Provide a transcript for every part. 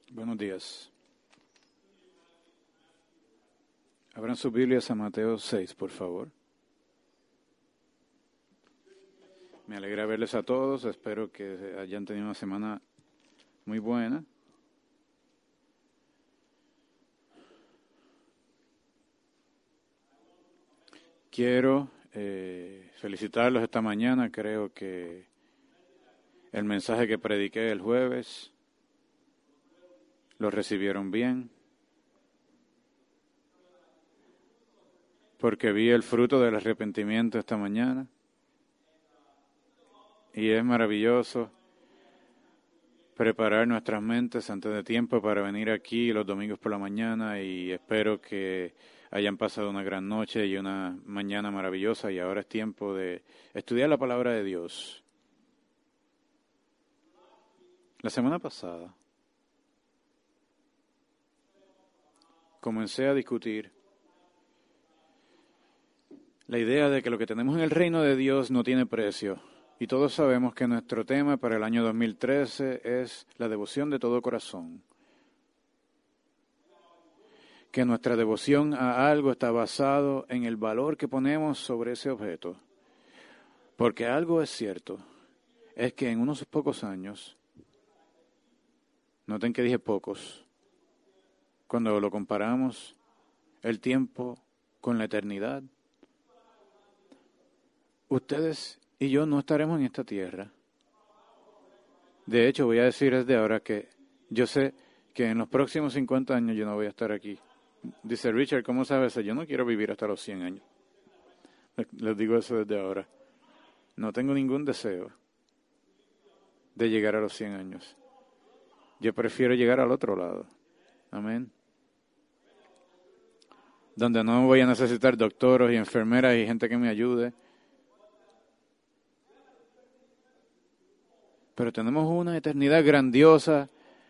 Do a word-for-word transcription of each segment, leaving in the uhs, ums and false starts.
Buenos días. Abran sus Biblias a Mateo seis, por favor. Me alegra verles a todos. Espero que hayan tenido una semana muy buena. Quiero eh, felicitarlos esta mañana. Creo que el mensaje que prediqué el jueves lo recibieron bien, porque vi el fruto del arrepentimiento esta mañana y es maravilloso preparar nuestras mentes antes de tiempo para venir aquí los domingos por la mañana, y espero que hayan pasado una gran noche y una mañana maravillosa, y ahora es tiempo de estudiar la palabra de Dios. La semana pasada comencé a discutir la idea de que lo que tenemos en el reino de Dios no tiene precio. Y todos sabemos que nuestro tema para el año dos mil trece es la devoción de todo corazón. Que nuestra devoción a algo está basado en el valor que ponemos sobre ese objeto. Porque algo es cierto, es que en unos pocos años, noten que dije pocos, cuando lo comparamos el tiempo con la eternidad, ustedes y yo no estaremos en esta tierra. De hecho, voy a decir desde ahora que yo sé que en los próximos cincuenta años yo no voy a estar aquí. Dice Richard, ¿cómo sabes eso? Yo no quiero vivir hasta los cien años. Les digo eso desde ahora. No tengo ningún deseo de llegar a los cien años. Yo prefiero llegar al otro lado. Amén. Donde no voy a necesitar doctores y enfermeras y gente que me ayude. Pero tenemos una eternidad grandiosa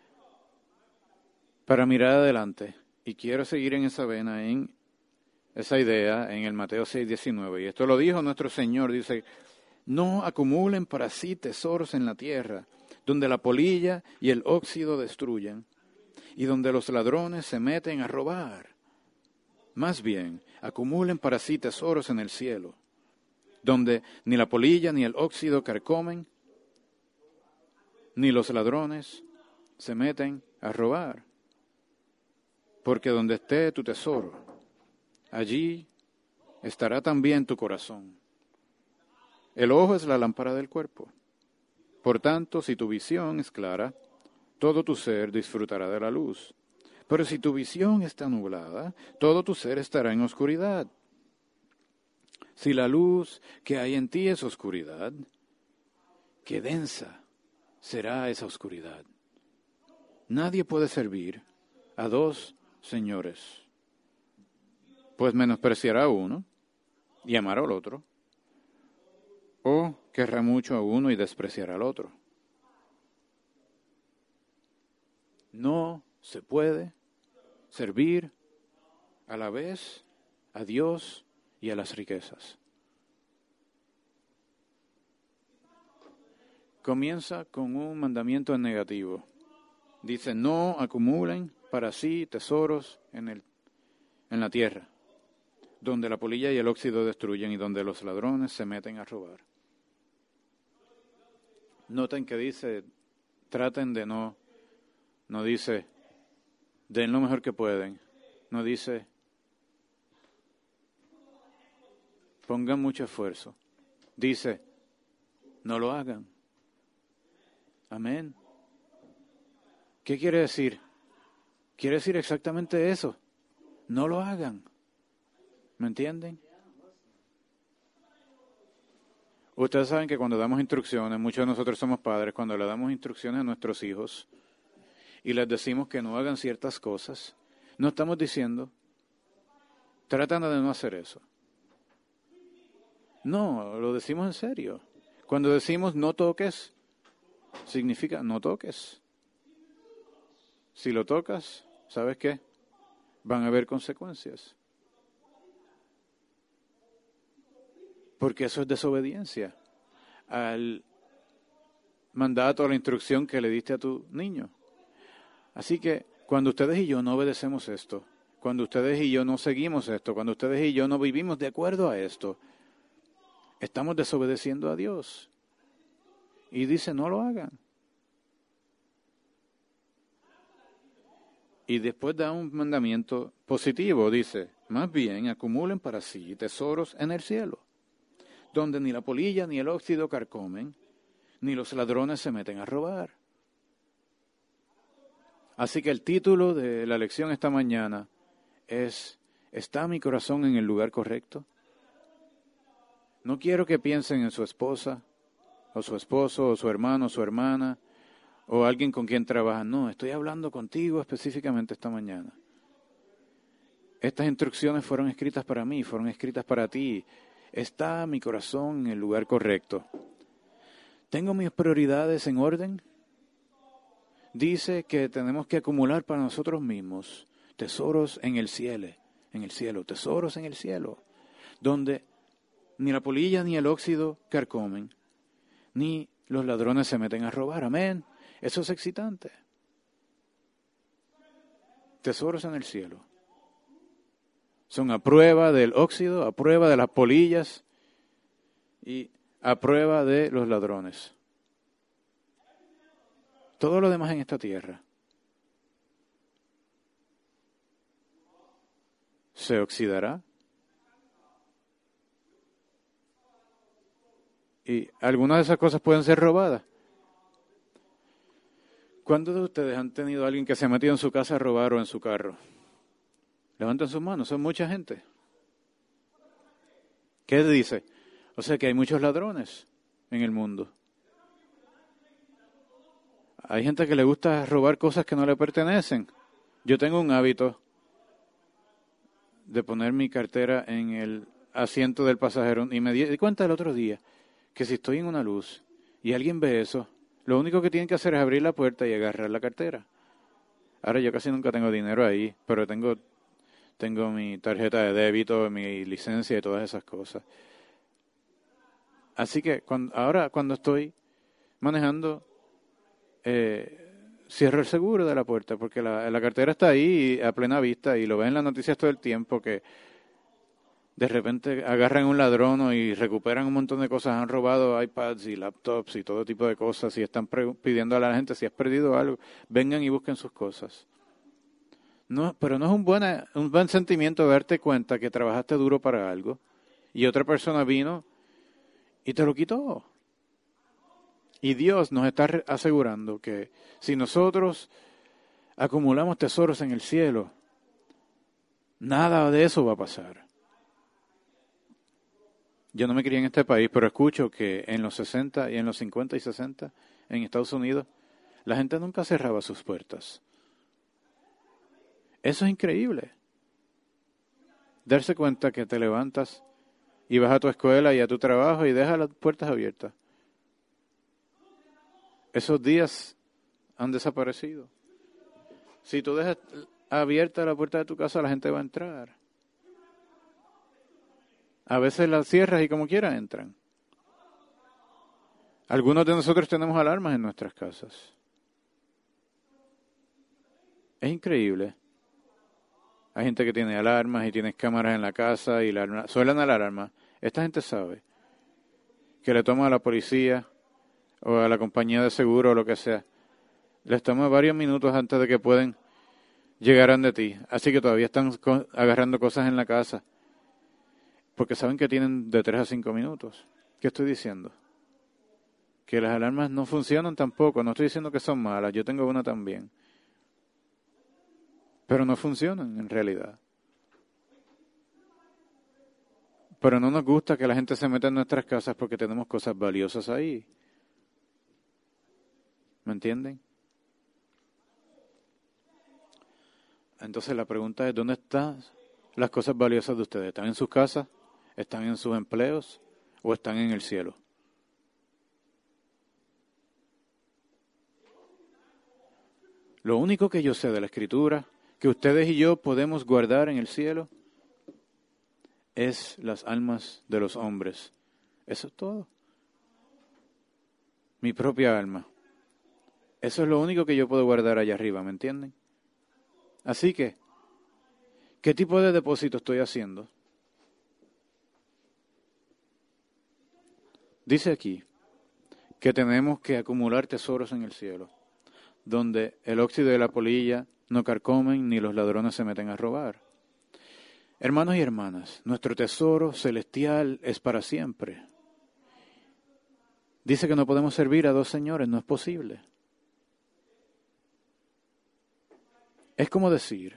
para mirar adelante. Y quiero seguir en esa vena, en esa idea, en el Mateo seis diecinueve. Y esto lo dijo nuestro Señor, dice, no acumulen para sí tesoros en la tierra, donde la polilla y el óxido destruyen, y donde los ladrones se meten a robar. Más bien, acumulen para sí tesoros en el cielo, donde ni la polilla ni el óxido carcomen, ni los ladrones se meten a robar. Porque donde esté tu tesoro, allí estará también tu corazón. El ojo es la lámpara del cuerpo. Por tanto, si tu visión es clara, todo tu ser disfrutará de la luz. Pero si tu visión está nublada, todo tu ser estará en oscuridad. Si la luz que hay en ti es oscuridad, qué densa será esa oscuridad. Nadie puede servir a dos señores, pues menospreciará a uno y amará al otro, o querrá mucho a uno y despreciará al otro. No se puede servir a la vez a Dios y a las riquezas. Comienza con un mandamiento en negativo. Dice, no acumulen para sí tesoros en, el, en la tierra, donde la polilla y el óxido destruyen y donde los ladrones se meten a robar. Noten que dice, traten de no, no dice, den lo mejor que pueden. No dice, pongan mucho esfuerzo. Dice, no lo hagan. Amén. ¿Qué quiere decir? Quiere decir exactamente eso. No lo hagan. ¿Me entienden? Ustedes saben que cuando damos instrucciones, muchos de nosotros somos padres, cuando le damos instrucciones a nuestros hijos y les decimos que no hagan ciertas cosas, no estamos diciendo, tratan de no hacer eso. No, lo decimos en serio. Cuando decimos no toques, significa no toques. Si lo tocas, ¿sabes qué? Van a haber consecuencias. Porque eso es desobediencia al mandato, a la instrucción que le diste a tu niño. Así que cuando ustedes y yo no obedecemos esto, cuando ustedes y yo no seguimos esto, cuando ustedes y yo no vivimos de acuerdo a esto, estamos desobedeciendo a Dios. Y dice, no lo hagan. Y después da un mandamiento positivo, dice, más bien acumulen para sí tesoros en el cielo, donde ni la polilla ni el óxido carcomen, ni los ladrones se meten a robar. Así que el título de la lección esta mañana es, ¿está mi corazón en el lugar correcto? No quiero que piensen en su esposa, o su esposo, o su hermano, o su hermana, o alguien con quien trabajan. No, estoy hablando contigo específicamente esta mañana. Estas instrucciones fueron escritas para mí, fueron escritas para ti. ¿Está mi corazón en el lugar correcto? ¿Tengo mis prioridades en orden? Dice que tenemos que acumular para nosotros mismos tesoros en el cielo, en el cielo, tesoros en el cielo, donde ni la polilla ni el óxido carcomen, ni los ladrones se meten a robar. Amén. Eso es excitante. Tesoros en el cielo. Son a prueba del óxido, a prueba de las polillas y a prueba de los ladrones. Todo lo demás en esta tierra se oxidará. Y algunas de esas cosas pueden ser robadas. ¿Cuántos de ustedes han tenido a alguien que se ha metido en su casa a robar o en su carro? Levanten sus manos, son mucha gente. ¿Qué dice? O sea que hay muchos ladrones en el mundo. Hay gente que le gusta robar cosas que no le pertenecen. Yo tengo un hábito de poner mi cartera en el asiento del pasajero y me di cuenta el otro día que si estoy en una luz y alguien ve eso, lo único que tienen que hacer es abrir la puerta y agarrar la cartera. Ahora yo casi nunca tengo dinero ahí, pero tengo, tengo mi tarjeta de débito, mi licencia y todas esas cosas. Así que cuando, ahora cuando estoy manejando, eh, cierro el seguro de la puerta porque la, la cartera está ahí a plena vista y lo ven en las noticias todo el tiempo que de repente agarran un ladrón y recuperan un montón de cosas, han robado iPads y laptops y todo tipo de cosas y están pre- pidiendo a la gente si has perdido algo, vengan y busquen sus cosas. No, pero no es un buen, un buen sentimiento darte cuenta que trabajaste duro para algo y otra persona vino y te lo quitó. Y Dios nos está asegurando que si nosotros acumulamos tesoros en el cielo, nada de eso va a pasar. Yo no me crié en este país, pero escucho que en los sesenta y en los cincuenta y sesenta en Estados Unidos, la gente nunca cerraba sus puertas. Eso es increíble. Darse cuenta que te levantas y vas a tu escuela y a tu trabajo y dejas las puertas abiertas. Esos días han desaparecido. Si tú dejas abierta la puerta de tu casa, la gente va a entrar. A veces las cierras y como quiera entran. Algunos de nosotros tenemos alarmas en nuestras casas. Es increíble. Hay gente que tiene alarmas y tiene cámaras en la casa y la, suenan a la alarma. Esta gente sabe que le toma a la policía o a la compañía de seguro o lo que sea. Les toma varios minutos antes de que pueden llegar ante ti. Así que todavía están agarrando cosas en la casa. Porque saben que tienen de tres a cinco minutos. ¿Qué estoy diciendo? Que las alarmas no funcionan tampoco. No estoy diciendo que son malas. Yo tengo una también. Pero no funcionan en realidad. Pero no nos gusta que la gente se meta en nuestras casas porque tenemos cosas valiosas ahí. ¿Me entienden? Entonces la pregunta es, ¿dónde están las cosas valiosas de ustedes? ¿Están en sus casas? ¿Están en sus empleos? ¿O están en el cielo? Lo único que yo sé de la Escritura, que ustedes y yo podemos guardar en el cielo, es las almas de los hombres. Eso es todo. Mi propia alma. Eso es lo único que yo puedo guardar allá arriba, ¿me entienden? Así que, ¿qué tipo de depósito estoy haciendo? Dice aquí que tenemos que acumular tesoros en el cielo, donde el óxido y la polilla no carcomen ni los ladrones se meten a robar. Hermanos y hermanas, nuestro tesoro celestial es para siempre. Dice que no podemos servir a dos señores, no es posible. Es como decir,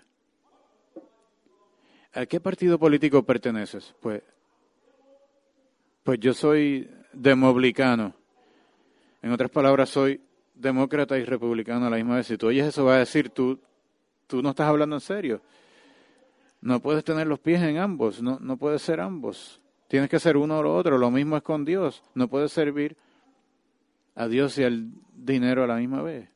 ¿a qué partido político perteneces? Pues, pues yo soy demoblicano. En otras palabras, soy demócrata y republicano a la misma vez. Si tú oyes eso, vas a decir, tú, tú no estás hablando en serio. No puedes tener los pies en ambos, no, no puedes ser ambos. Tienes que ser uno o lo otro. Lo mismo es con Dios. No puedes servir a Dios y al dinero a la misma vez.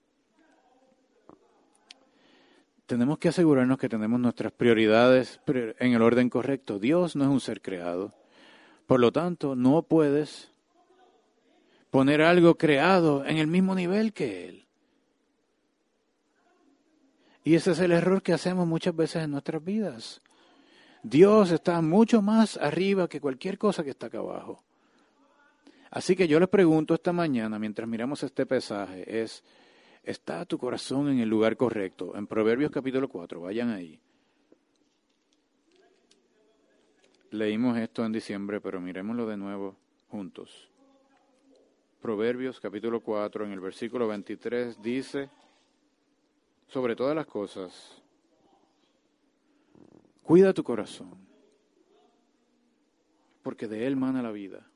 Tenemos que asegurarnos que tenemos nuestras prioridades en el orden correcto. Dios no es un ser creado. Por lo tanto, no puedes poner algo creado en el mismo nivel que Él. Y ese es el error que hacemos muchas veces en nuestras vidas. Dios está mucho más arriba que cualquier cosa que está acá abajo. Así que yo les pregunto esta mañana, mientras miramos este pasaje, es, ¿está tu corazón en el lugar correcto? En Proverbios capítulo cuatro, vayan ahí. Leímos esto en diciembre, pero miremoslo de nuevo juntos. Proverbios capítulo cuatro, en el versículo veintitrés, dice, sobre todas las cosas, cuida tu corazón, porque de él mana la vida.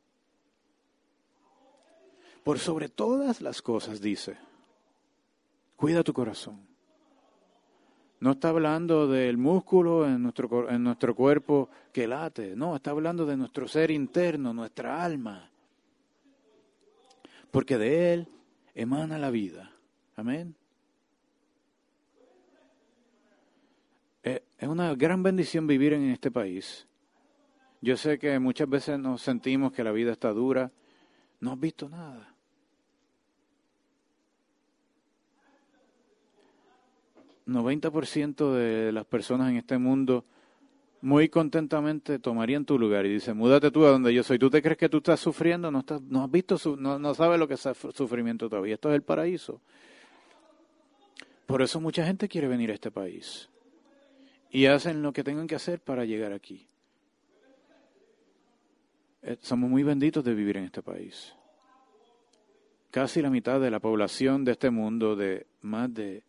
Por sobre todas las cosas, dice, cuida tu corazón. No está hablando del músculo en nuestro, en nuestro cuerpo que late, no, está hablando de nuestro ser interno, nuestra alma. Porque de él emana la vida. Amén. Es una gran bendición vivir en este país. Yo sé que muchas veces nos sentimos que la vida está dura. No has visto nada. noventa por ciento de las personas en este mundo muy contentamente tomarían tu lugar y dicen, múdate tú a donde yo soy. ¿Tú te crees que tú estás sufriendo? No, estás, no has visto, su, no, no sabes lo que es sufrimiento todavía. Esto es el paraíso. Por eso mucha gente quiere venir a este país. Y hacen lo que tengan que hacer para llegar aquí. Somos muy benditos de vivir en este país. Casi la mitad de la población de este mundo, de más de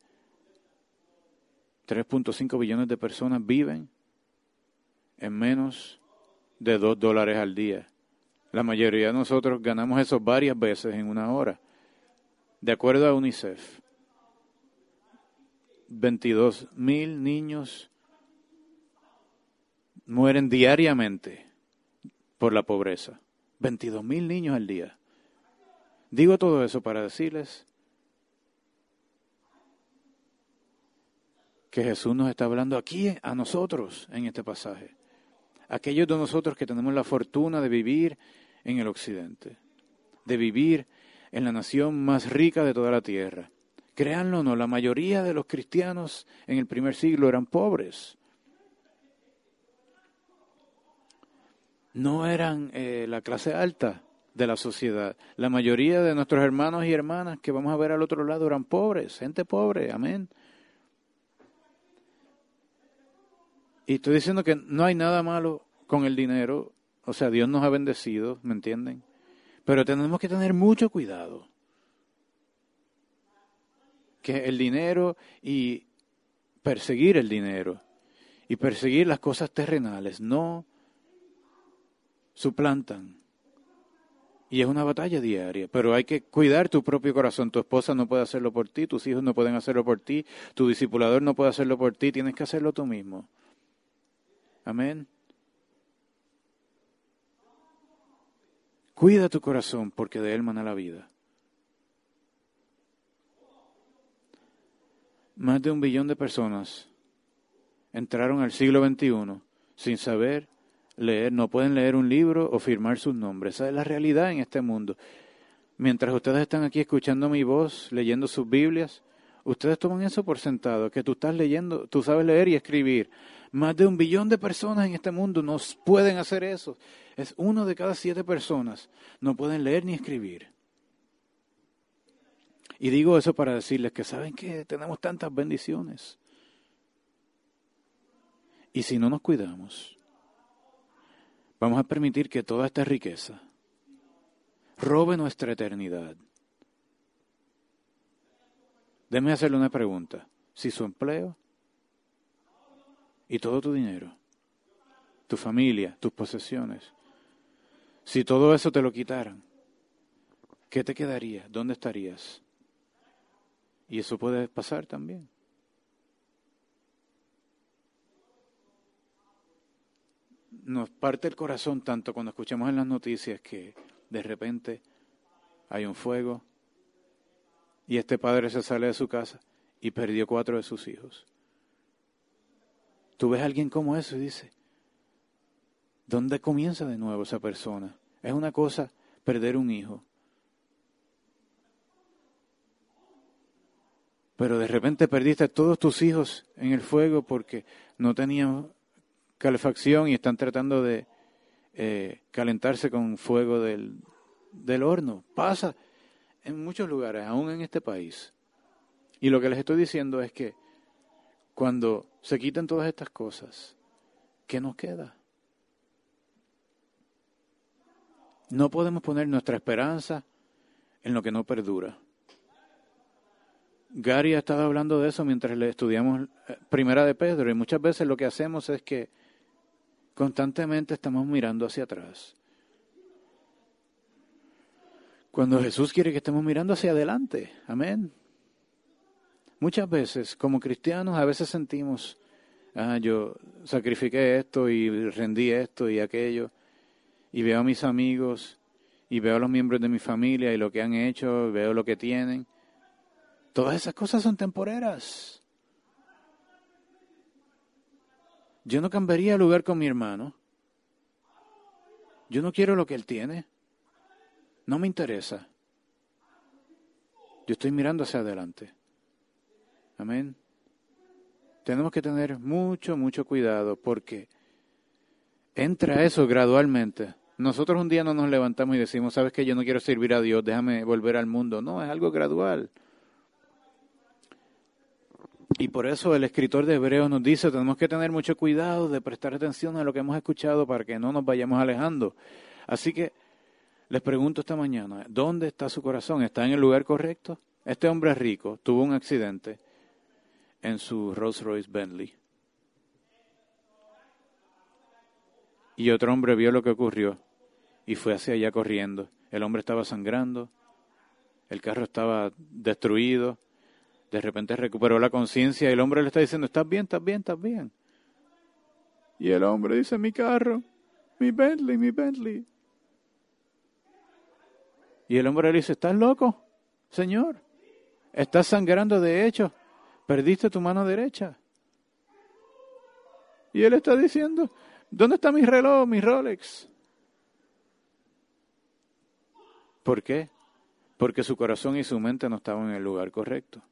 tres punto cinco billones de personas, viven en menos de dos dólares al día. La mayoría de nosotros ganamos eso varias veces en una hora. De acuerdo a UNICEF, veintidós mil niños mueren diariamente por la pobreza. veintidós mil niños al día. Digo todo eso para decirles que Jesús nos está hablando aquí a nosotros en este pasaje. Aquellos de nosotros que tenemos la fortuna de vivir en el occidente, de vivir en la nación más rica de toda la tierra. Créanlo o no, la mayoría de los cristianos en el primer siglo eran pobres. No eran eh, la clase alta de la sociedad. La mayoría de nuestros hermanos y hermanas que vamos a ver al otro lado eran pobres, gente pobre, amén. Y estoy diciendo que no hay nada malo con el dinero, o sea, Dios nos ha bendecido, ¿me entienden? Pero tenemos que tener mucho cuidado. Que el dinero y perseguir el dinero y perseguir las cosas terrenales no suplantan. Y es una batalla diaria, pero hay que cuidar tu propio corazón. Tu esposa no puede hacerlo por ti, tus hijos no pueden hacerlo por ti, tu discipulador no puede hacerlo por ti, tienes que hacerlo tú mismo. Amén. Cuida tu corazón porque de él mana la vida. Más de un billón de personas entraron al siglo veintiuno sin saber leer, no pueden leer un libro o firmar sus nombres. Esa es la realidad en este mundo. Mientras ustedes están aquí escuchando mi voz, leyendo sus Biblias, ustedes toman eso por sentado, que tú estás leyendo, tú sabes leer y escribir. Más de un billón de personas en este mundo no pueden hacer eso. Es uno de cada siete personas no pueden leer ni escribir. Y digo eso para decirles que saben que tenemos tantas bendiciones. Y si no nos cuidamos, vamos a permitir que toda esta riqueza robe nuestra eternidad. Déjeme hacerle una pregunta. Si su empleo y todo tu dinero, tu familia, tus posesiones, si todo eso te lo quitaran, ¿qué te quedaría? ¿Dónde estarías? Y eso puede pasar también. Nos parte el corazón tanto cuando escuchamos en las noticias que de repente hay un fuego y este padre se sale de su casa y perdió cuatro de sus hijos. Tú ves a alguien como eso y dices, ¿dónde comienza de nuevo esa persona? Es una cosa perder un hijo. Pero de repente perdiste a todos tus hijos en el fuego porque no tenían calefacción y están tratando de eh, calentarse con fuego del, del horno. Pasa en muchos lugares, aún en este país. Y lo que les estoy diciendo es que cuando se quiten todas estas cosas, ¿qué nos queda? No podemos poner nuestra esperanza en lo que no perdura. Gary ha estado hablando de eso mientras le estudiamos Primera de Pedro, y muchas veces lo que hacemos es que constantemente estamos mirando hacia atrás. Cuando Jesús quiere que estemos mirando hacia adelante. Amén. Muchas veces, como cristianos, a veces sentimos, ah, yo sacrifiqué esto y rendí esto y aquello, y veo a mis amigos, y veo a los miembros de mi familia y lo que han hecho, y veo lo que tienen. Todas esas cosas son temporeras. Yo no cambiaría lugar con mi hermano. Yo no quiero lo que él tiene. No me interesa. Yo estoy mirando hacia adelante. Amén. Tenemos que tener mucho, mucho cuidado porque entra eso gradualmente. Nosotros un día no nos levantamos y decimos, ¿sabes qué? Yo no quiero servir a Dios, déjame volver al mundo. No, es algo gradual. Y por eso el escritor de Hebreos nos dice, tenemos que tener mucho cuidado de prestar atención a lo que hemos escuchado para que no nos vayamos alejando. Así que les pregunto esta mañana, ¿dónde está su corazón? ¿Está en el lugar correcto? Este hombre rico tuvo un accidente en su Rolls Royce Bentley. Y otro hombre vio lo que ocurrió y fue hacia allá corriendo. El hombre estaba sangrando, el carro estaba destruido. De repente recuperó la conciencia y el hombre le está diciendo, ¿estás bien, estás bien, estás bien? Y el hombre dice, mi carro, mi Bentley, mi Bentley. Y el hombre le dice, ¿estás loco, señor? Estás sangrando de hecho, perdiste tu mano derecha. Y él está diciendo, ¿dónde está mi reloj, mi Rolex? ¿Por qué? Porque su corazón y su mente no estaban en el lugar correcto.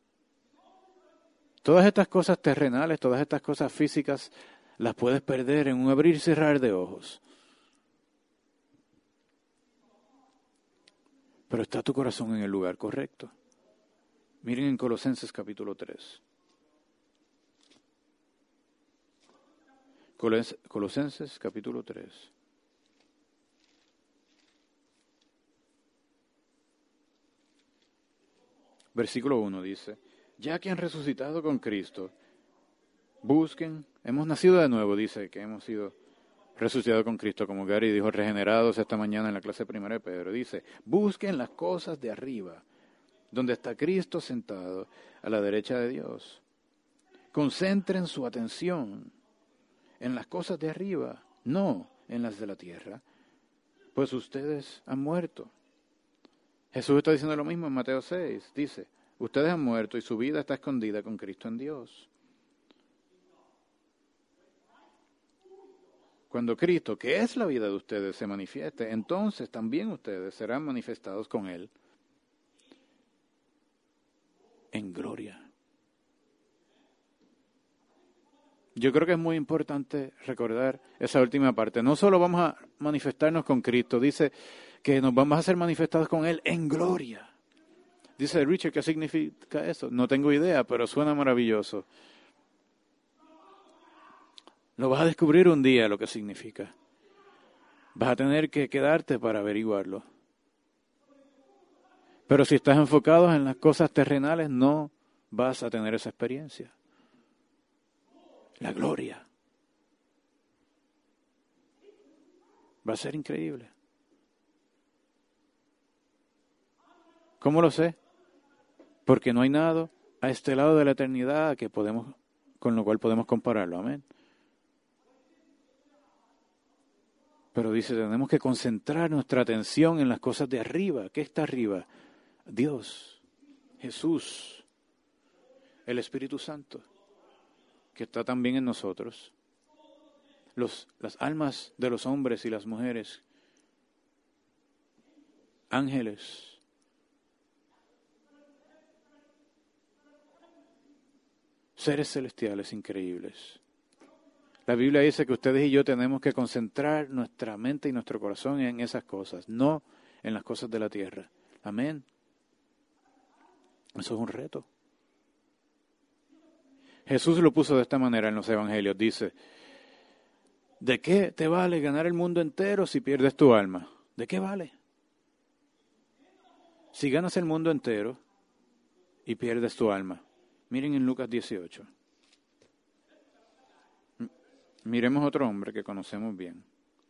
Todas estas cosas terrenales, todas estas cosas físicas, las puedes perder en un abrir y cerrar de ojos. Pero está tu corazón en el lugar correcto. Miren en Colosenses capítulo tres. Colosenses capítulo tres. Versículo uno dice, ya que han resucitado con Cristo, busquen, hemos nacido de nuevo, dice que hemos sido resucitados con Cristo, como Gary dijo, regenerados esta mañana en la clase primera de Pedro. Dice, busquen las cosas de arriba, donde está Cristo sentado a la derecha de Dios. Concentren su atención en las cosas de arriba, no en las de la tierra, pues ustedes han muerto. Jesús está diciendo lo mismo en Mateo seis, dice, ustedes han muerto y su vida está escondida con Cristo en Dios. Cuando Cristo, que es la vida de ustedes, se manifieste, entonces también ustedes serán manifestados con Él en gloria. Yo creo que es muy importante recordar esa última parte. No solo vamos a manifestarnos con Cristo, dice que nos vamos a ser manifestados con Él en gloria. Dice Richard, ¿qué significa eso? No tengo idea, pero suena maravilloso. Lo vas a descubrir un día lo que significa. Vas a tener que quedarte para averiguarlo. Pero si estás enfocado en las cosas terrenales, no vas a tener esa experiencia. La gloria. Va a ser increíble. ¿Cómo lo sé? Porque no hay nada a este lado de la eternidad que podemos, con lo cual podemos compararlo. Amén. Pero dice, tenemos que concentrar nuestra atención en las cosas de arriba. ¿Qué está arriba? Dios, Jesús, el Espíritu Santo, que está también en nosotros. Los, las almas de los hombres y las mujeres, ángeles, seres celestiales increíbles. La Biblia dice que ustedes y yo tenemos que concentrar nuestra mente y nuestro corazón en esas cosas, no en las cosas de la tierra. Amén. Eso es un reto. Jesús lo puso de esta manera en los evangelios. Dice, ¿de qué te vale ganar el mundo entero si pierdes tu alma? ¿De qué vale? Si ganas el mundo entero y pierdes tu alma. Miren en Lucas dieciocho. Miremos otro hombre que conocemos bien.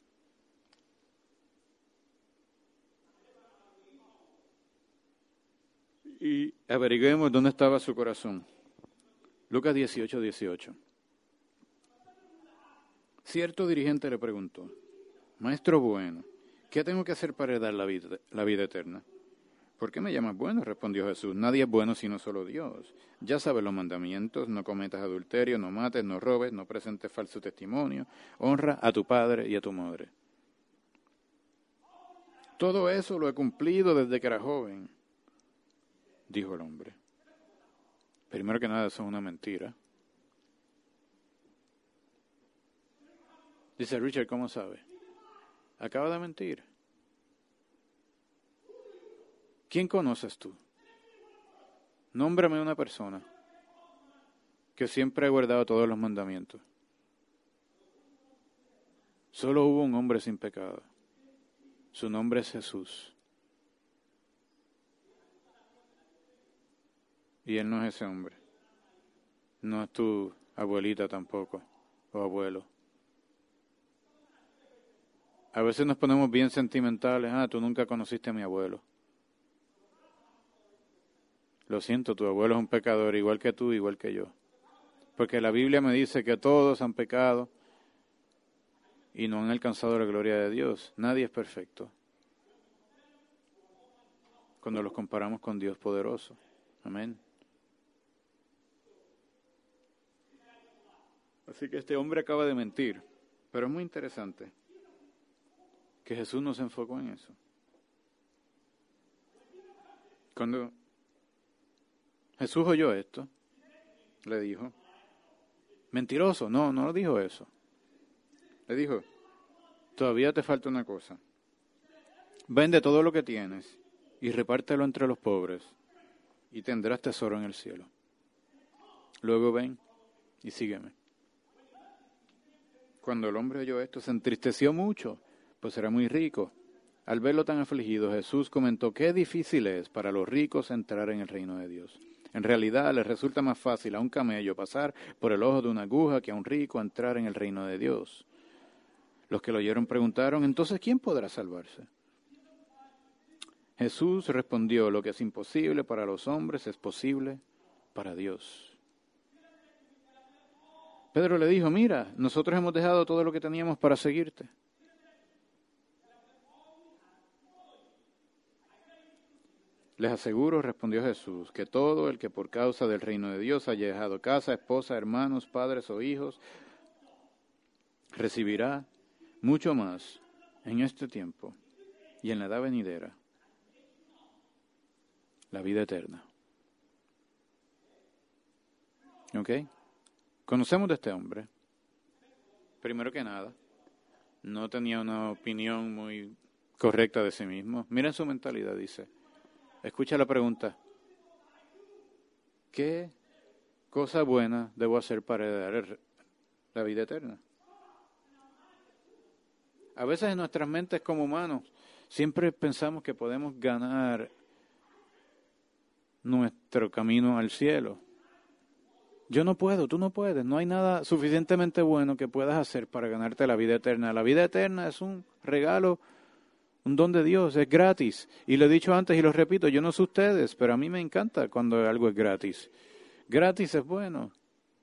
Y averiguemos dónde estaba su corazón. Lucas dieciocho, dieciocho. Cierto dirigente le preguntó, Maestro bueno, ¿qué tengo que hacer para heredar la vida, la vida eterna? ¿Por qué me llamas bueno? Respondió Jesús. Nadie es bueno sino solo Dios. Ya sabes los mandamientos, no cometas adulterio, no mates, no robes, no presentes falso testimonio, honra a tu padre y a tu madre. Todo eso lo he cumplido desde que era joven, dijo el hombre. Primero que nada, eso es una mentira. Dice Richard, ¿cómo sabe? Acaba de mentir. ¿Quién conoces tú? Nómbrame una persona que siempre ha guardado todos los mandamientos. Solo hubo un hombre sin pecado. Su nombre es Jesús. Y él no es ese hombre. No es tu abuelita tampoco, o abuelo. A veces nos ponemos bien sentimentales. Ah, tú nunca conociste a mi abuelo. Lo siento, tu abuelo es un pecador, igual que tú, igual que yo. Porque la Biblia me dice que todos han pecado y no han alcanzado la gloria de Dios. Nadie es perfecto. Cuando los comparamos con Dios poderoso. Amén. Así que este hombre acaba de mentir. Pero es muy interesante que Jesús no se enfocó en eso. Cuando Jesús oyó esto, le dijo, mentiroso, no, no dijo eso. Le dijo, todavía te falta una cosa. Vende todo lo que tienes y repártelo entre los pobres y tendrás tesoro en el cielo. Luego ven y sígueme. Cuando el hombre oyó esto, se entristeció mucho, pues era muy rico. Al verlo tan afligido, Jesús comentó qué difícil es para los ricos entrar en el reino de Dios. En realidad, les resulta más fácil a un camello pasar por el ojo de una aguja que a un rico entrar en el reino de Dios. Los que lo oyeron preguntaron, entonces, ¿quién podrá salvarse? Jesús respondió, lo que es imposible para los hombres es posible para Dios. Pedro le dijo, mira, nosotros hemos dejado todo lo que teníamos para seguirte. Les aseguro, respondió Jesús, que todo el que por causa del reino de Dios haya dejado casa, esposa, hermanos, padres o hijos, recibirá mucho más en este tiempo y en la edad venidera, la vida eterna. ¿Ok? Conocemos de este hombre. Primero que nada, no tenía una opinión muy correcta de sí mismo. Miren su mentalidad, dice. Escucha la pregunta. ¿Qué cosa buena debo hacer para heredar la vida eterna? A veces en nuestras mentes como humanos siempre pensamos que podemos ganar nuestro camino al cielo. Yo no puedo, tú no puedes. No hay nada suficientemente bueno que puedas hacer para ganarte la vida eterna. La vida eterna es un regalo, un don de Dios, es gratis. Y lo he dicho antes y lo repito, yo no sé ustedes, pero a mí me encanta cuando algo es gratis. Gratis es bueno.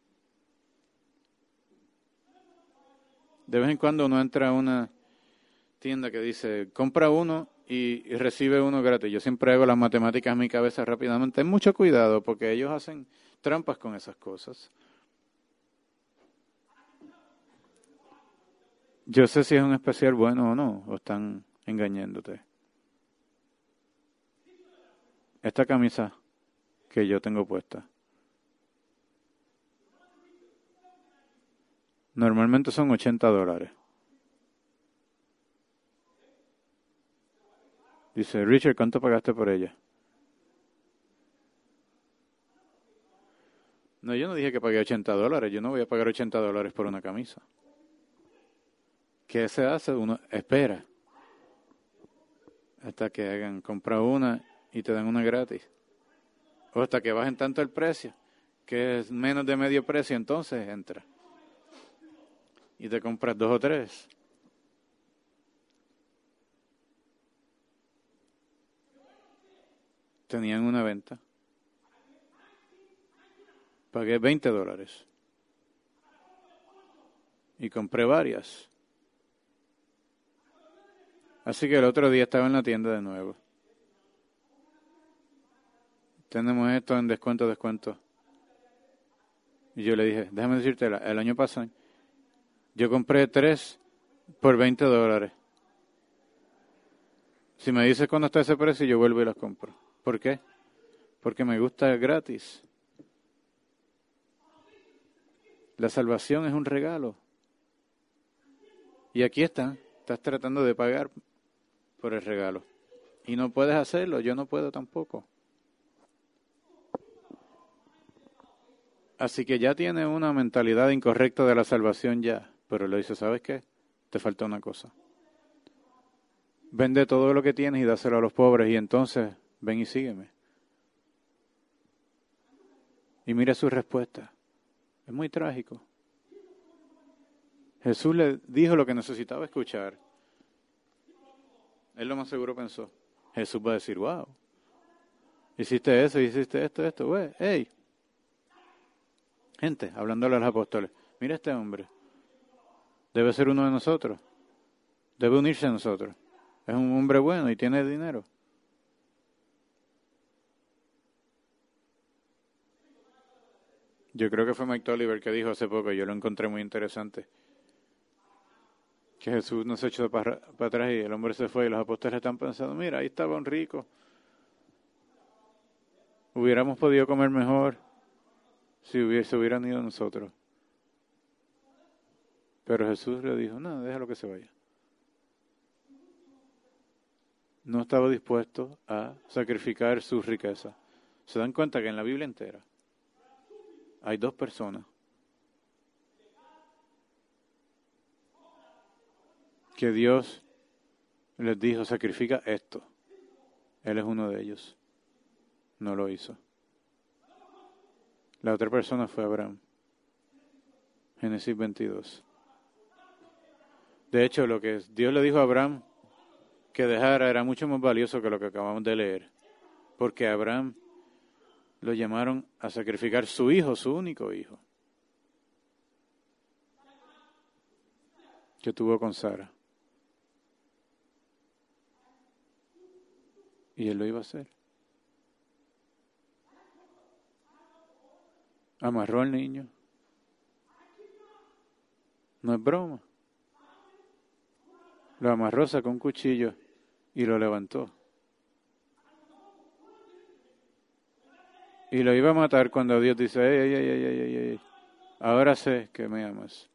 De vez en cuando uno entra a una tienda que dice, compra uno y, y recibe uno gratis. Yo siempre hago las matemáticas en mi cabeza rápidamente. Ten mucho cuidado porque ellos hacen trampas con esas cosas. Yo sé si es un especial bueno o no, o están engañándote. Esta camisa que yo tengo puesta, normalmente son ochenta dólares. Dice, Richard, ¿cuánto pagaste por ella? No, yo no dije que pagué ochenta dólares. Yo no voy a pagar ochenta dólares por una camisa. ¿Qué se hace? Uno espera hasta que hagan, compra una y te dan una gratis. O hasta que bajen tanto el precio, que es menos de medio precio, entonces entra. Y te compras dos o tres. Tenían una venta. Pagué veinte dólares. Y compré varias. Así que el otro día estaba en la tienda de nuevo. Tenemos esto en descuento, descuento. Y yo le dije, déjame decirte, el año pasado yo compré tres por veinte dólares. Si me dices cuándo está ese precio, yo vuelvo y las compro. ¿Por qué? Porque me gusta gratis. La salvación es un regalo. Y aquí está, estás tratando de pagar por el regalo. Y no puedes hacerlo, yo no puedo tampoco. Así que ya tienes una mentalidad incorrecta de la salvación ya. Pero le dice, ¿sabes qué? Te falta una cosa. Vende todo lo que tienes y dáselo a los pobres y entonces ven y sígueme. Y mira su respuesta. Es muy trágico. Jesús le dijo lo que necesitaba escuchar. Él lo más seguro pensó. Jesús va a decir, wow, hiciste eso, hiciste esto, esto, güey, hey. Gente, hablándole a los apóstoles, mira este hombre. Debe ser uno de nosotros. Debe unirse a nosotros. Es un hombre bueno y tiene dinero. Yo creo que fue Mike Tolliver que dijo hace poco, yo lo encontré muy interesante, que Jesús nos echó para, para atrás y el hombre se fue y los apóstoles están pensando, mira, ahí estaba un rico. Hubiéramos podido comer mejor si hubiese, se hubieran ido nosotros. Pero Jesús le dijo, no, déjalo que se vaya. No estaba dispuesto a sacrificar su riqueza. Se dan cuenta que en la Biblia entera hay dos personas que Dios les dijo, sacrifica esto. Él es uno de ellos. No lo hizo. La otra persona fue Abraham. Génesis veintidós. De hecho, lo que Dios le dijo a Abraham que dejara era mucho más valioso que lo que acabamos de leer. Porque a Abraham lo llamaron a sacrificar su hijo, su único hijo, que tuvo con Sara. Y él lo iba a hacer. Amarró al niño. No es broma. Lo amarró, sacó un cuchillo y lo levantó. Y lo iba a matar cuando Dios dice, ey, ey, ey, ey, ey, ey, ahora sé que me amas.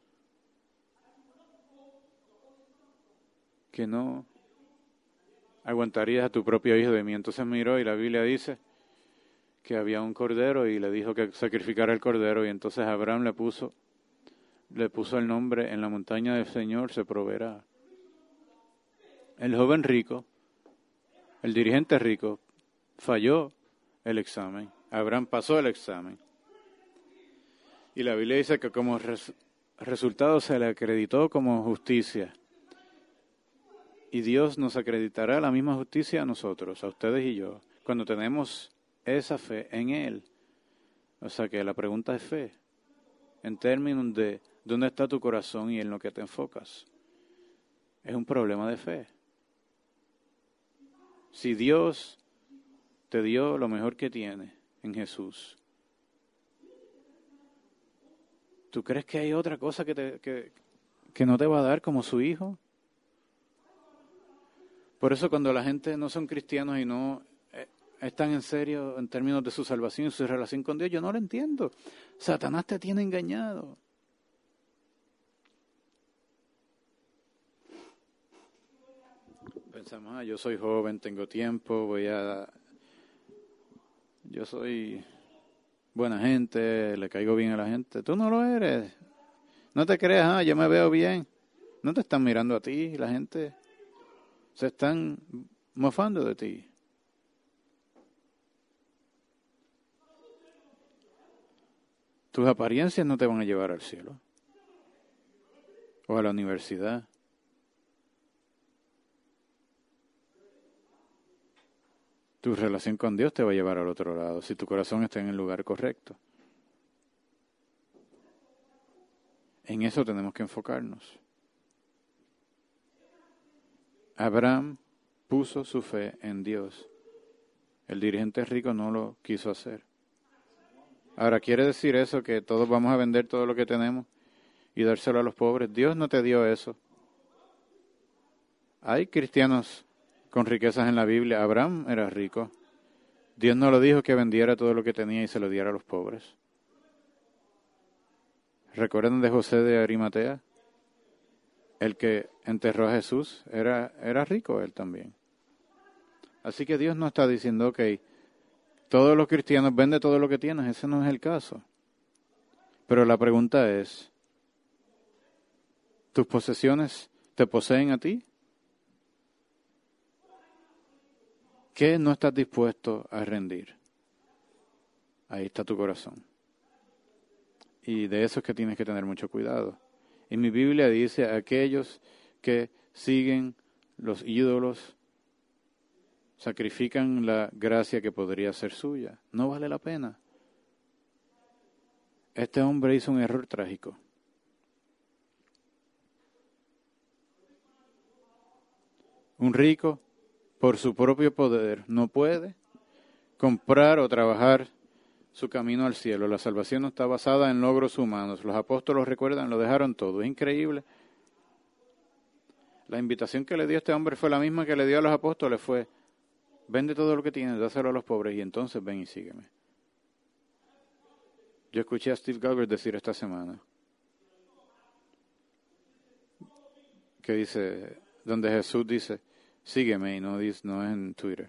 Que no aguantarías a tu propio hijo de mí. Entonces miró y la Biblia dice que había un cordero y le dijo que sacrificara el cordero, y entonces Abraham le puso, le puso el nombre: en la montaña del Señor se proveerá. El joven rico, el dirigente rico, falló el examen. Abraham pasó el examen. Y la Biblia dice que como res, resultado se le acreditó como justicia. Y Dios nos acreditará la misma justicia a nosotros, a ustedes y yo, cuando tenemos esa fe en Él. O sea que la pregunta es fe, en términos de dónde está tu corazón y en lo que te enfocas. Es un problema de fe. Si Dios te dio lo mejor que tiene en Jesús, ¿tú crees que hay otra cosa que, te, que, que no te va a dar como su hijo? Por eso cuando la gente no son cristianos y no eh, están en serio en términos de su salvación y su relación con Dios, yo no lo entiendo. Satanás te tiene engañado. Pensamos, ah, yo soy joven, tengo tiempo, voy a... Yo soy buena gente, le caigo bien a la gente. Tú no lo eres. No te creas, ah, yo me veo bien. No te están mirando a ti, la gente se están mofando de ti. Tus apariencias no te van a llevar al cielo o a la universidad. Tu relación con Dios te va a llevar al otro lado, si tu corazón está en el lugar correcto. En eso tenemos que enfocarnos. Abraham puso su fe en Dios. El dirigente rico no lo quiso hacer. Ahora, ¿quiere decir eso que todos vamos a vender todo lo que tenemos y dárselo a los pobres? Dios no te dio eso. Hay cristianos con riquezas en la Biblia. Abraham era rico. Dios no lo dijo que vendiera todo lo que tenía y se lo diera a los pobres. ¿Recuerdan de José de Arimatea? El que enterró a Jesús era, era rico él también. Así que Dios no está diciendo, ok, todos los cristianos vende todo lo que tienes. Ese no es el caso. Pero la pregunta es, ¿tus posesiones te poseen a ti? ¿Qué no estás dispuesto a rendir? Ahí está tu corazón. Y de eso es que tienes que tener mucho cuidado. Y mi Biblia dice, aquellos que siguen los ídolos sacrifican la gracia que podría ser suya. No vale la pena. Este hombre hizo un error trágico. Un rico, por su propio poder, no puede comprar o trabajar su camino al cielo. La salvación no está basada en logros humanos. Los apóstolos, recuerdan, lo dejaron todo. Es increíble. La invitación que le dio este hombre fue la misma que le dio a los apóstoles. Fue, vende todo lo que tienes, dáselo a los pobres y entonces ven y sígueme. Yo escuché a Steve Galbraith decir esta semana que dice, donde Jesús dice, sígueme, y no, dice, no es en Twitter.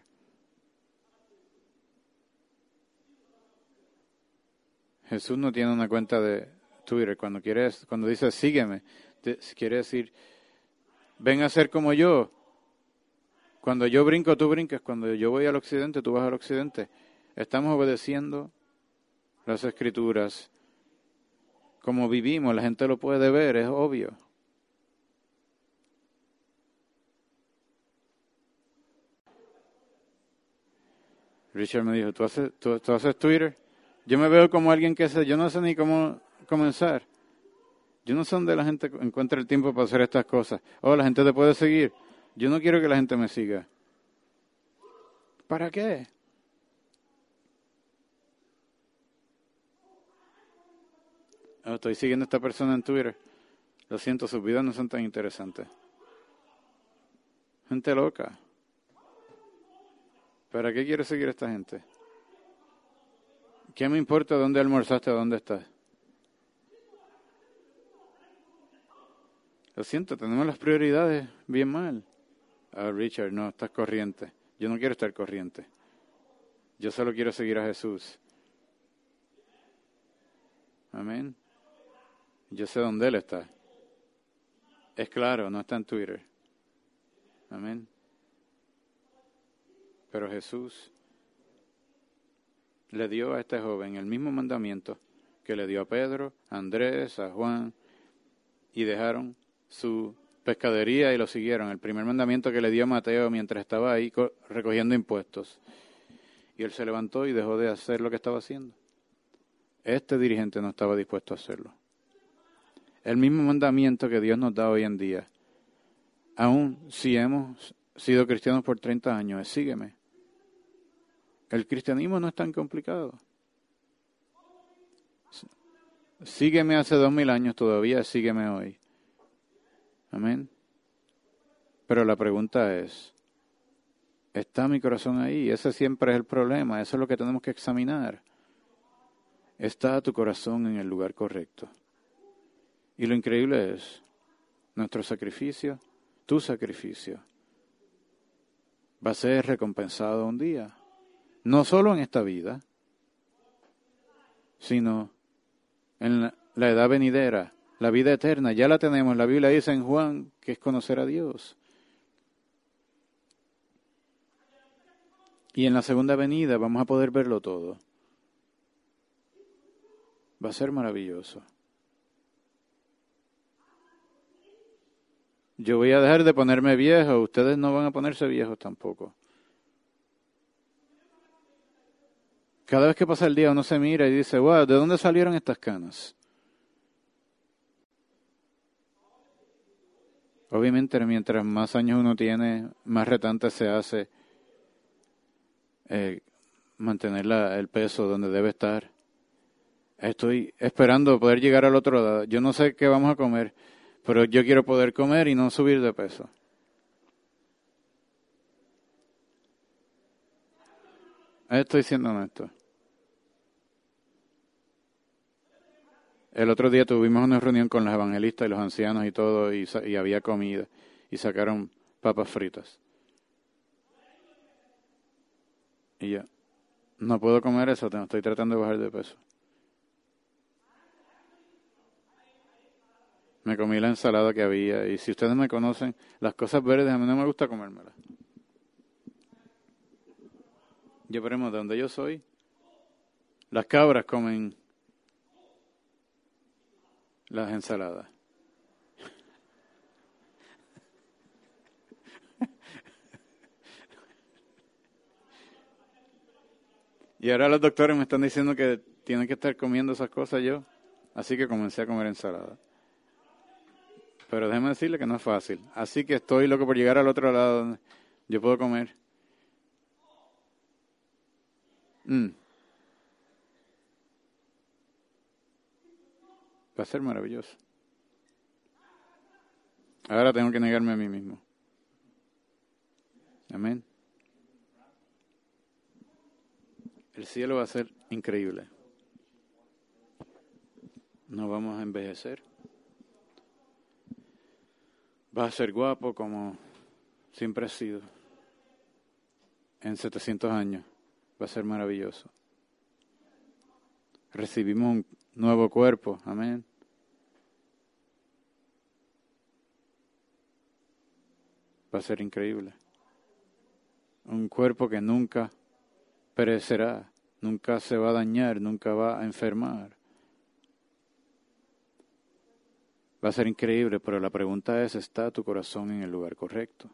Jesús no tiene una cuenta de Twitter. Cuando quiere, cuando dice sígueme, te, quiere decir, ven a ser como yo. Cuando yo brinco, tú brincas. Cuando yo voy al occidente, tú vas al occidente. Estamos obedeciendo las escrituras. Como vivimos, la gente lo puede ver, es obvio. Richard me dijo, ¿tú haces, tú, tú haces Twitter? Yo me veo como alguien que hace, yo no sé ni cómo comenzar. Yo no sé dónde la gente encuentra el tiempo para hacer estas cosas. Oh, la gente te puede seguir. Yo no quiero que la gente me siga. ¿Para qué? Oh, estoy siguiendo a esta persona en Twitter. Lo siento, sus vidas no son tan interesantes. Gente loca. ¿Para qué quiere seguir a esta gente? ¿Qué me importa dónde almorzaste o dónde estás? Lo siento, tenemos las prioridades bien mal. Ah, Richard, no, estás corriente. Yo no quiero estar corriente. Yo solo quiero seguir a Jesús. Amén. Yo sé dónde Él está. Es claro, no está en Twitter. Amén. Pero Jesús le dio a este joven el mismo mandamiento que le dio a Pedro, a Andrés, a Juan, y dejaron su pescadería y lo siguieron. El primer mandamiento que le dio a Mateo mientras estaba ahí recogiendo impuestos. Y él se levantó y dejó de hacer lo que estaba haciendo. Este dirigente no estaba dispuesto a hacerlo. El mismo mandamiento que Dios nos da hoy en día, aun si hemos sido cristianos por treinta años, es sígueme. El cristianismo no es tan complicado. Sígueme hace dos mil años todavía, sígueme hoy. Amén. Pero la pregunta es, ¿está mi corazón ahí? Ese siempre es el problema, eso es lo que tenemos que examinar. ¿Está tu corazón en el lugar correcto? Y lo increíble es, nuestro sacrificio, tu sacrificio, va a ser recompensado un día. No solo en esta vida, sino en la, la edad venidera, la vida eterna. Ya la tenemos. La Biblia dice en Juan que es conocer a Dios. Y en la segunda venida vamos a poder verlo todo. Va a ser maravilloso. Yo voy a dejar de ponerme viejo, ustedes no van a ponerse viejos tampoco. Cada vez que pasa el día uno se mira y dice, wow, ¿de dónde salieron estas canas? Obviamente, mientras más años uno tiene, más retante se hace eh, mantener la, el peso donde debe estar. Estoy esperando poder llegar al otro lado. Yo no sé qué vamos a comer, pero yo quiero poder comer y no subir de peso. Estoy siendo honesto. El otro día tuvimos una reunión con los evangelistas y los ancianos y todo, y, y había comida, y sacaron papas fritas. Y yo, no puedo comer eso, estoy tratando de bajar de peso. Me comí la ensalada que había, y si ustedes me conocen, las cosas verdes a mí no me gusta comérmelas. Yo, veremos de donde yo soy, las cabras comen las ensaladas. Y ahora los doctores me están diciendo que tienen que estar comiendo esas cosas yo, así que comencé a comer ensalada. Pero déjeme decirle que no es fácil. Así que estoy loco por llegar al otro lado donde yo puedo comer. Mm. Va a ser maravilloso. Ahora tengo que negarme a mí mismo. Amén. El cielo va a ser increíble. No vamos a envejecer. Va a ser guapo como siempre ha sido. En setecientos años. Va a ser maravilloso. Recibimos un nuevo cuerpo. Amén. Va a ser increíble. Un cuerpo que nunca perecerá, nunca se va a dañar, nunca va a enfermar. Va a ser increíble, pero la pregunta es, ¿está tu corazón en el lugar correcto?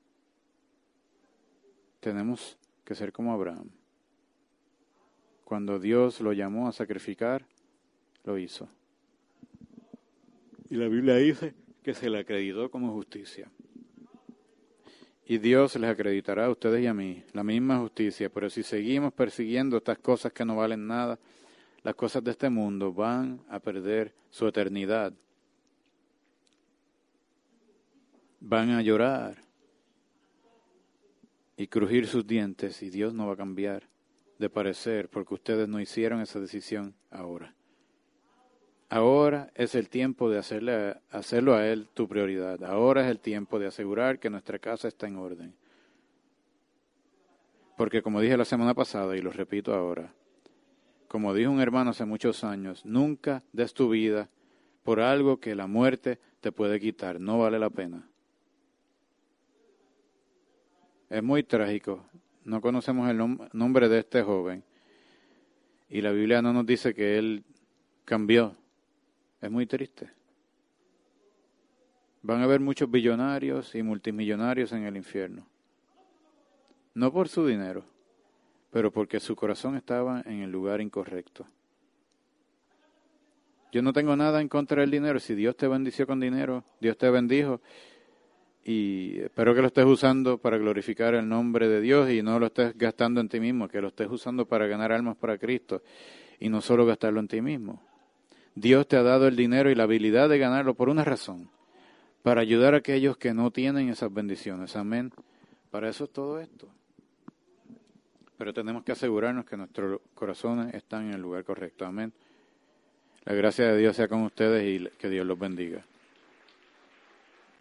Tenemos que ser como Abraham. Cuando Dios lo llamó a sacrificar, lo hizo. Y la Biblia dice que se le acreditó como justicia. Y Dios les acreditará a ustedes y a mí la misma justicia, pero si seguimos persiguiendo estas cosas que no valen nada, las cosas de este mundo van a perder su eternidad. Van a llorar. y crujir sus dientes, y Dios no va a cambiar de parecer porque ustedes no hicieron esa decisión ahora. Ahora es el tiempo de hacerle, hacerlo a Él tu prioridad. Ahora es el tiempo de asegurar que nuestra casa está en orden. Porque como dije la semana pasada y lo repito ahora, como dijo un hermano hace muchos años, nunca des tu vida por algo que la muerte te puede quitar. No vale la pena. Es muy trágico. No conocemos el nom- nombre de este joven. Y la Biblia no nos dice que él cambió. Es muy triste. Van a haber muchos billonarios y multimillonarios en el infierno. No por su dinero, pero porque su corazón estaba en el lugar incorrecto. Yo no tengo nada en contra del dinero. Si Dios te bendició con dinero, Dios te bendijo. Y espero que lo estés usando para glorificar el nombre de Dios y no lo estés gastando en ti mismo, que lo estés usando para ganar almas para Cristo y no solo gastarlo en ti mismo. Dios te ha dado el dinero y la habilidad de ganarlo por una razón, para ayudar a aquellos que no tienen esas bendiciones. Amén. Para eso es todo esto. Pero tenemos que asegurarnos que nuestros corazones están en el lugar correcto. Amén. La gracia de Dios sea con ustedes y que Dios los bendiga.